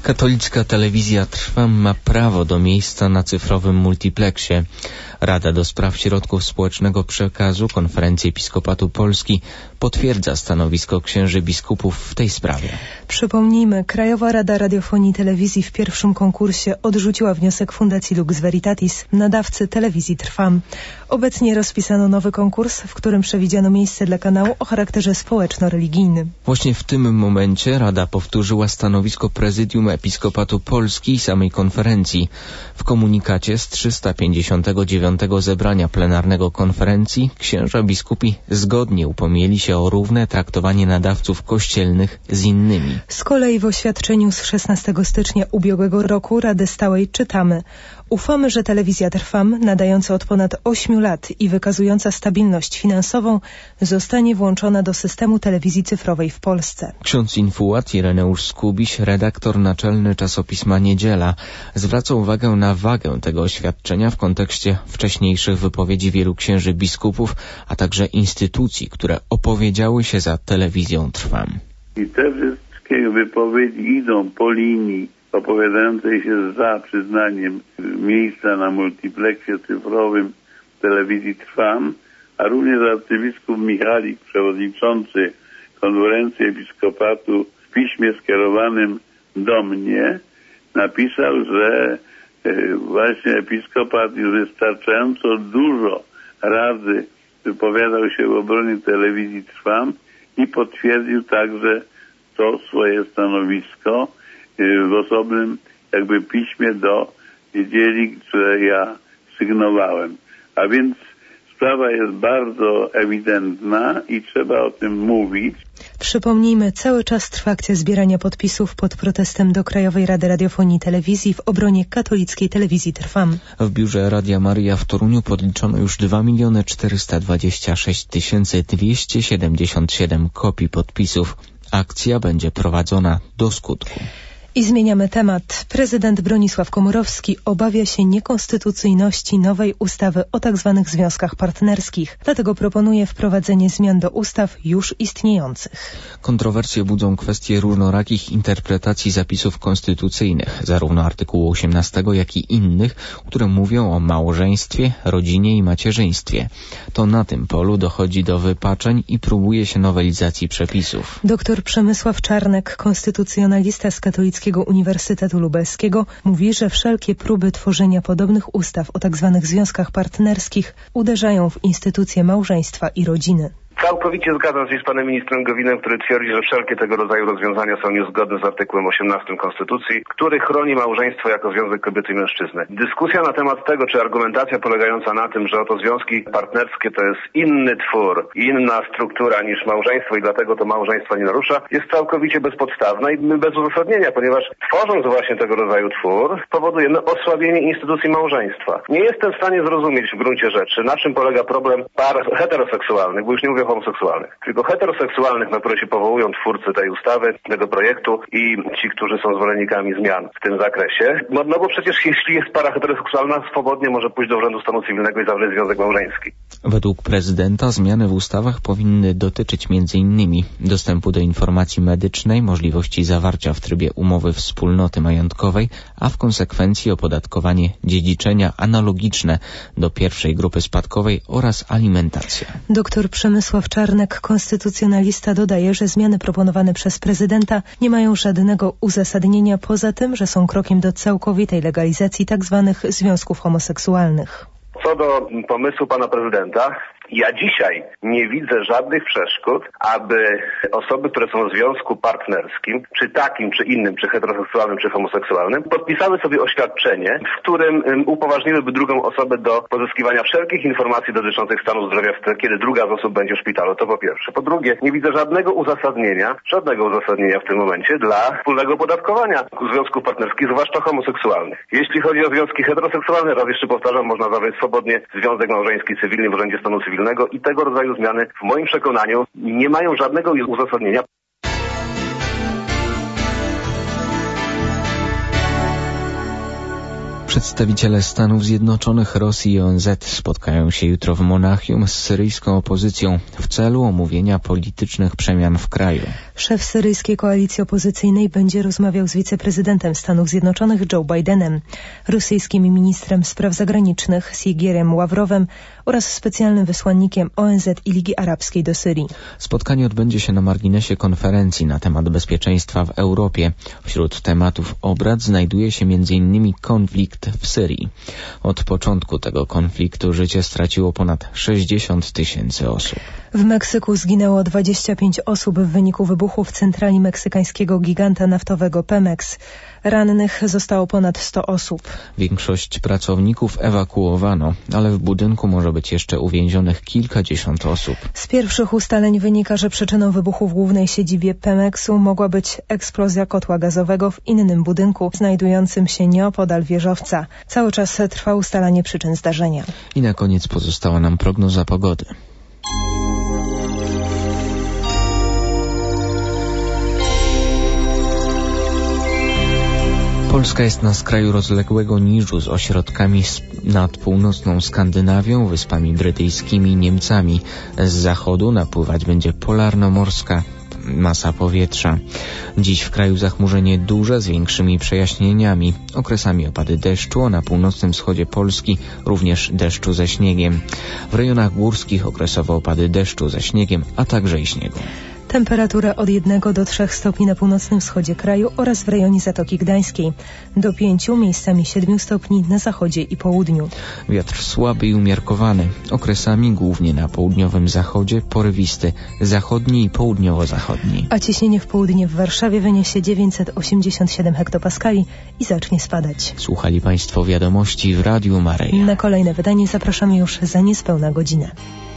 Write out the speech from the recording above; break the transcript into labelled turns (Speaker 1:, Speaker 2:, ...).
Speaker 1: Katolicka telewizja Trwam ma prawo do miejsca na cyfrowym multipleksie. Rada do Spraw Środków Społecznego Przekazu Konferencji Episkopatu Polski potwierdza stanowisko księży biskupów w tej sprawie.
Speaker 2: Przypomnijmy, Krajowa Rada Radiofonii i Telewizji w pierwszym konkursie odrzuciła wniosek Fundacji Lux Veritatis, nadawcy telewizji Trwam. Obecnie rozpisano nowy konkurs, w którym przewidziano miejsce dla kanału o charakterze społeczno-religijnym.
Speaker 1: Właśnie w tym momencie Rada powtórzyła stanowisko Prezydium Episkopatu Polski i samej konferencji. W komunikacie z 359 zebrania plenarnego konferencji księża biskupi zgodnie upomnieli się o równe traktowanie nadawców kościelnych z innymi.
Speaker 2: Z kolei w oświadczeniu z 16 stycznia ubiegłego roku Rady Stałej czytamy: ufamy, że telewizja Trwam, nadająca od ponad 8 lat i wykazująca stabilność finansową, zostanie włączona do systemu telewizji cyfrowej w Polsce.
Speaker 1: Ksiądz infuat Ireneusz Skubiś, redaktor naczelny czasopisma Niedziela, zwraca uwagę na wagę tego oświadczenia w kontekście wcześniejszych wypowiedzi wielu księży biskupów, a także instytucji, które opowiedziały się za telewizją Trwam.
Speaker 3: I te wszystkie wypowiedzi idą po linii opowiadającej się za przyznaniem miejsca na multipleksie cyfrowym telewizji Trwam, a również arcybiskup Michalik, przewodniczący konferencji episkopatu, w piśmie skierowanym do mnie napisał, że właśnie episkopat już wystarczająco dużo razy wypowiadał się w obronie telewizji Trwam i potwierdził także to swoje stanowisko w osobnym jakby piśmie do niedzieli, które ja sygnowałem. A więc sprawa jest bardzo ewidentna i trzeba o tym mówić.
Speaker 2: Przypomnijmy, cały czas trwa akcja zbierania podpisów pod protestem do Krajowej Rady Radiofonii i Telewizji w obronie katolickiej telewizji Trwam.
Speaker 1: W biurze Radia Maryja w Toruniu podliczono już 2 426 277 kopii podpisów. Akcja będzie prowadzona do skutku.
Speaker 2: I zmieniamy temat. Prezydent Bronisław Komorowski obawia się niekonstytucyjności nowej ustawy o tzw. związkach partnerskich. Dlatego proponuje wprowadzenie zmian do ustaw już istniejących.
Speaker 1: Kontrowersje budzą kwestie różnorakich interpretacji zapisów konstytucyjnych, zarówno artykułu 18, jak i innych, które mówią o małżeństwie, rodzinie i macierzyństwie. To na tym polu dochodzi do wypaczeń i próbuje się nowelizacji przepisów.
Speaker 2: Dr Przemysław Czarnek, konstytucjonalista z Katolickiego Uniwersytetu Lubelskiego, mówi, że wszelkie próby tworzenia podobnych ustaw o tzw. związkach partnerskich uderzają w instytucje małżeństwa i rodziny.
Speaker 4: Całkowicie zgadzam się z panem ministrem Gowinem, który twierdzi, że wszelkie tego rodzaju rozwiązania są niezgodne z artykułem 18 Konstytucji, który chroni małżeństwo jako związek kobiety i mężczyzny. Dyskusja na temat tego, czy argumentacja polegająca na tym, że oto związki partnerskie to jest inny twór, inna struktura niż małżeństwo i dlatego to małżeństwo nie narusza, jest całkowicie bezpodstawna i bez uzasadnienia, ponieważ tworząc właśnie tego rodzaju twór, powodujemy osłabienie instytucji małżeństwa. Nie jestem w stanie zrozumieć w gruncie rzeczy, na czym polega problem par heteroseksualnych, bo już nie mówię homoseksualnych, tylko heteroseksualnych, na które się powołują twórcy tej ustawy, tego projektu i ci, którzy są zwolennikami zmian w tym zakresie. No bo przecież jeśli jest para heteroseksualna, swobodnie może pójść do urzędu stanu cywilnego i zawrzeć związek małżeński.
Speaker 1: Według prezydenta zmiany w ustawach powinny dotyczyć m.in. dostępu do informacji medycznej, możliwości zawarcia w trybie umowy wspólnoty majątkowej, a w konsekwencji opodatkowanie dziedziczenia analogiczne do pierwszej grupy spadkowej oraz alimentacja.
Speaker 2: Dr Przemysław Czarnek, konstytucjonalista, dodaje, że zmiany proponowane przez prezydenta nie mają żadnego uzasadnienia poza tym, że są krokiem do całkowitej legalizacji tzw. związków homoseksualnych.
Speaker 4: Co do pomysłu pana prezydenta, ja dzisiaj nie widzę żadnych przeszkód, aby osoby, które są w związku partnerskim, czy takim, czy innym, czy heteroseksualnym, czy homoseksualnym, podpisały sobie oświadczenie, w którym upoważniłyby drugą osobę do pozyskiwania wszelkich informacji dotyczących stanu zdrowia, kiedy druga z osób będzie w szpitalu. To po pierwsze. Po drugie, nie widzę żadnego uzasadnienia w tym momencie dla wspólnego opodatkowania związków partnerskich, zwłaszcza homoseksualnych. Jeśli chodzi o związki heteroseksualne, raz jeszcze powtarzam, można zawrzeć swobodnie związek małżeński cywilny w urzędzie stanu cywilnego i tego rodzaju zmiany w moim przekonaniu nie mają żadnego uzasadnienia.
Speaker 1: Przedstawiciele Stanów Zjednoczonych, Rosji i ONZ spotkają się jutro w Monachium z syryjską opozycją w celu omówienia politycznych przemian w kraju.
Speaker 2: Szef syryjskiej koalicji opozycyjnej będzie rozmawiał z wiceprezydentem Stanów Zjednoczonych Joe Bidenem, rosyjskim ministrem spraw zagranicznych Siegierem Ławrowem oraz specjalnym wysłannikiem ONZ i Ligi Arabskiej do Syrii.
Speaker 1: Spotkanie odbędzie się na marginesie konferencji na temat bezpieczeństwa w Europie. Wśród tematów obrad znajduje się m.in. konflikt w Syrii. Od początku tego konfliktu życie straciło ponad 60 000 osób.
Speaker 2: W Meksyku zginęło 25 osób w wyniku wybuchu w centrali meksykańskiego giganta naftowego Pemex. Rannych zostało ponad 100 osób.
Speaker 1: Większość pracowników ewakuowano, ale w budynku może być jeszcze uwięzionych kilkadziesiąt osób.
Speaker 2: Z pierwszych ustaleń wynika, że przyczyną wybuchu w głównej siedzibie Pemexu mogła być eksplozja kotła gazowego w innym budynku znajdującym się nieopodal wieżowca. Cały czas trwa ustalanie przyczyn zdarzenia.
Speaker 1: I na koniec pozostała nam prognoza pogody. Polska jest na skraju rozległego niżu z ośrodkami nad północną Skandynawią, Wyspami Brytyjskimi i Niemcami. Z zachodu napływać będzie polarno-morska masa powietrza. Dziś w kraju zachmurzenie duże z większymi przejaśnieniami. Okresami opady deszczu, a na północnym wschodzie Polski również deszczu ze śniegiem. W rejonach górskich okresowo opady deszczu ze śniegiem, a także i śniegu.
Speaker 2: Temperatura od 1 do 3 stopni na północnym wschodzie kraju oraz w rejonie Zatoki Gdańskiej. Do 5, miejscami 7 stopni na zachodzie i południu.
Speaker 1: Wiatr słaby i umiarkowany. Okresami głównie na południowym zachodzie porywisty, zachodni i południowo-zachodni.
Speaker 2: A ciśnienie w południe w Warszawie wyniesie 987 hektopaskali i zacznie spadać.
Speaker 1: Słuchali Państwo wiadomości w Radiu Maryja.
Speaker 2: Na kolejne wydanie zapraszamy już za niespełna godzinę.